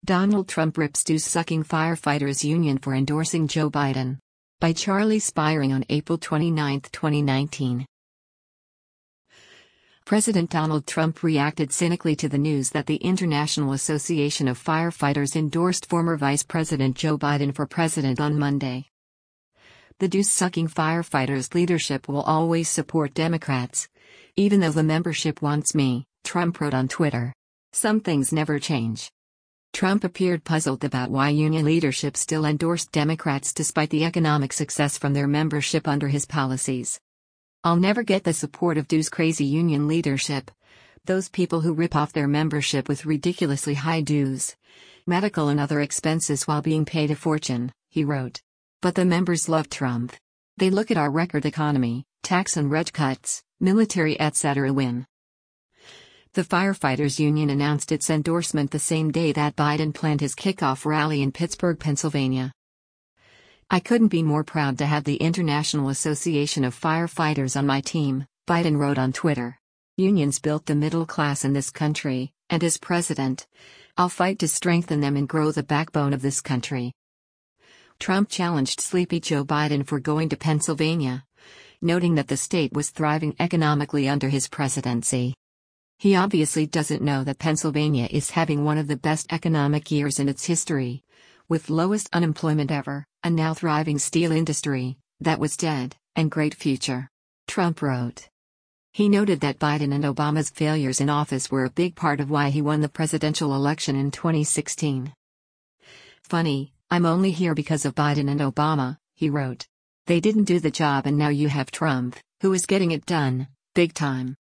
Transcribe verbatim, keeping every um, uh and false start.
Donald Trump rips dues-sucking firefighters union for endorsing Joe Biden. By Charlie Spiring on April twenty-ninth, twenty nineteen. President Donald Trump reacted cynically to the news that the International Association of Firefighters endorsed former Vice President Joe Biden for president on Monday. The dues-sucking firefighters' leadership will always support Democrats, even though the membership wants me, Trump wrote on Twitter. Some things never change. Trump appeared puzzled about why union leadership still endorsed Democrats despite the economic success from their membership under his policies. I'll never get the support of dues-crazy union leadership, those people who rip off their membership with ridiculously high dues, medical and other expenses while being paid a fortune, he wrote. But the members love Trump. They look at our record economy, tax and reg cuts, military et cetera win. The Firefighters Union announced its endorsement the same day that Biden planned his kickoff rally in Pittsburgh, Pennsylvania. I couldn't be more proud to have the International Association of Firefighters on my team, Biden wrote on Twitter. Unions built the middle class in this country, and as president, I'll fight to strengthen them and grow the backbone of this country. Trump challenged sleepy Joe Biden for going to Pennsylvania, noting that the state was thriving economically under his presidency. He obviously doesn't know that Pennsylvania is having one of the best economic years in its history, with lowest unemployment ever, a now thriving steel industry that was dead, and great future. Trump wrote. He noted that Biden and Obama's failures in office were a big part of why he won the presidential election in twenty sixteen. Funny, I'm only here because of Biden and Obama, he wrote. They didn't do the job and now you have Trump, who is getting it done, big time.